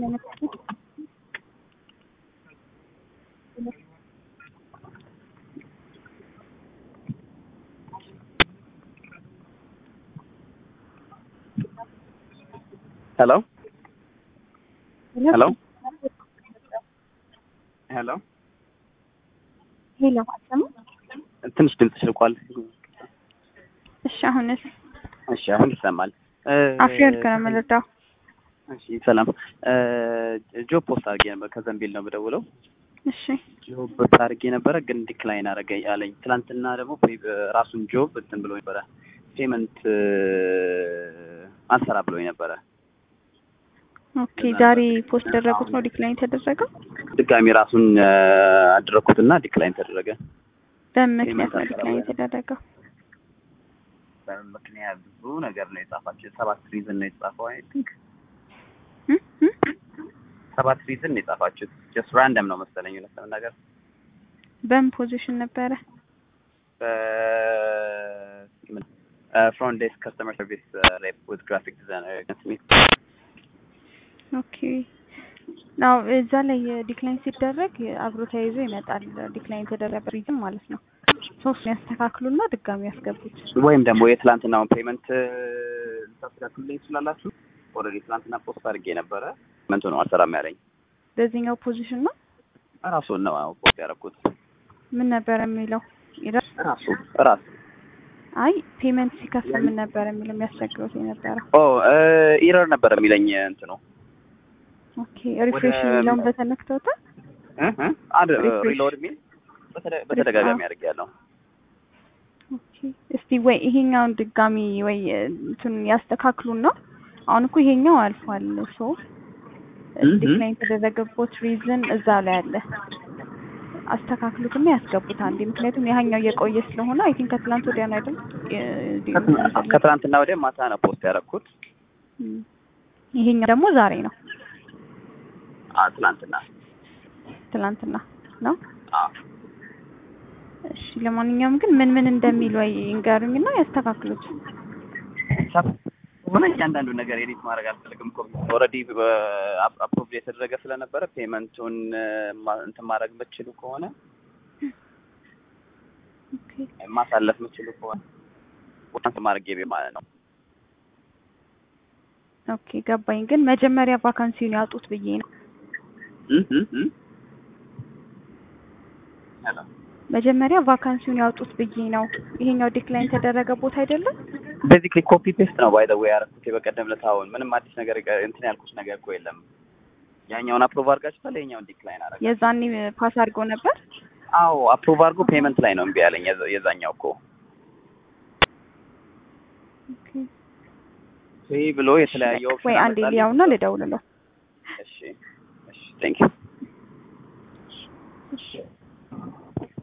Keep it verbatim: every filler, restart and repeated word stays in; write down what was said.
Hello? Hello? Hello? Hello, Asam. ትንሽ ድምፅሽ ርቋል። እሺ አሁንስ? እሺ አሁን ይሰማል። አፍሪል ከመለዳ እሺ ሰላም። ጆብ ፖስት አድርጌ ነበር ከዘንቢል ነው የምደውለው። እሺ ጆብ ፖስት አድርጌ ነበረ ግን ዲክላይን አደረገ ያለኝ። ትናንትና ደግሞ ራሱን ጆብ እንትን ብሎ ነበረ ፔመንት አልሰራ ብሎኝ ነበረ። ኦኬ ዛሬ ፖስት ደረኩት ነው ዲክላይን ተደረገው። ድጋሚ ራሱን አደረኩትና ዲክላይን ተደረገ። በምክንያት ነው ዲክላይን ተደረገው። በምክንያት ብዙ ነገር ነው የጻፋችው። ሰባት ሪዝን ነው የጻፈው። አይ ቲንክ ሰባት ሪዝን ነው የጻፋችው። ጀስት ራንደም ነው መሰለኝ ነው ነገር። በምን ፖዚሽን ነበረ? በ ፍሮንት ዴስክ ከስተመር ሰርቪስ ሬፕ ዊዝ ግራፊክ ዲዛይነር ስሚት። ኦኬ ናው እዛ ላይ ዲክላይን ሲደረግ አብሮ ተያይዞ ይመጣል ዲክላይን ተደረገ ሪዝን ማለት ነው። ሶስት ያስተካክሉና ድጋሚ ያስገቡት ወይም ደግሞ የትላንትናውን ፔመንት ታስተካክሉልኝ ትችላላችሁ። ኦልሬዲ ትላንትና ፖስት አድርጌ ነበረ ፔመንቱ ነው አልሰራም ያለኝ። በዚህኛው ፖዚሽን ነው ራሱን ነው ፖስት ያደረኩት። ምን ነበር የሚለው? ራሱ ራሱ አይ ፔመንት ሲከፍል ምን ነበር የሚለው የሚያስቸግረው የነበረው? ኦ ኢረር ነበር የሚለኝ እንት ነው። ኦኬ ሪፍሬሽ የሚለውን በተነክተውታል እህ እህ አድ ሪሎድ ሚል በተደጋጋሚ አድርጌያለሁ። ኦኬ እስቲ ወይ ይሄኛውን ድጋሚ ወይ እንትን ያስተካክሉና አሁን እኮ ይሄኛው አልፏል ሶ ዲክላይን ተደረገበት ሪዝን እዛ ላይ አለ። አስተካክሉትና ያስገቡት አንዴ። ምክንያቱም ያኛው የቆየ ስለሆነ አይ ቲንክ ከትላንት ወዲያ ነው አይደል? ከትላንትና ወዲያ ማታ ነው ፖስት ያደረኩት። ይሄኛው ደግሞ ዛሬ ነው። አ ትላንትና ትላንትና ነው። አዎ እሺ ለማንኛውም ግን ምን ምን እንደሚል ወይ እንጋሩኝና ያስተካክሉት። ሆነ እያንዳንዱ ነገር ኤዲት ማድረግ አልፈልግም እኮ ኦልሬዲ አፕሮቭ የተደረገ ስለነበረ ፔመንቱን እንትን ማድረግ የምትችሉ ከሆነ ኦኬ ማሳለፍ የምትችሉ ከሆነ ወጣት ማድረግ ይቤ ማለት ነው። ኦኬ ገባኝ። ግን መጀመሪያ ቫካንሲውን ያውጡት ብዬ ነው። እህ እህ ሄሎ መጀመሪያ ቫካንሲውን ያውጡት ብዬ ነው። ይሄኛው ዲክላይን ተደረገ ቦታ አይደለም። ቤዚክሊ ኮፒ ፔስት ነው ባይ ዘ ዌይ ያረኩት በቀደም ለታውን ምንም አዲስ ነገር እንትን ያልኩት ነገር እኮ የለም። ያኛውን አፕሮቭ አድርጋችኋል፣ ያኛውን ዲክላይን አደረጋችሁ። የዛኔ ፓስ አድርጎ ነበር። አዎ አፕሮቭ አድርጎ ፔመንት ላይ ነው እምቢ ያለኝ የዛኛው እኮ። ኦኬ ወይ ብሎ የተለያየ ኦፕሽን ወይ አንዴ ሊያውና ልደውልለው። እሺ እሺ ቴንክ ዩ። እሺ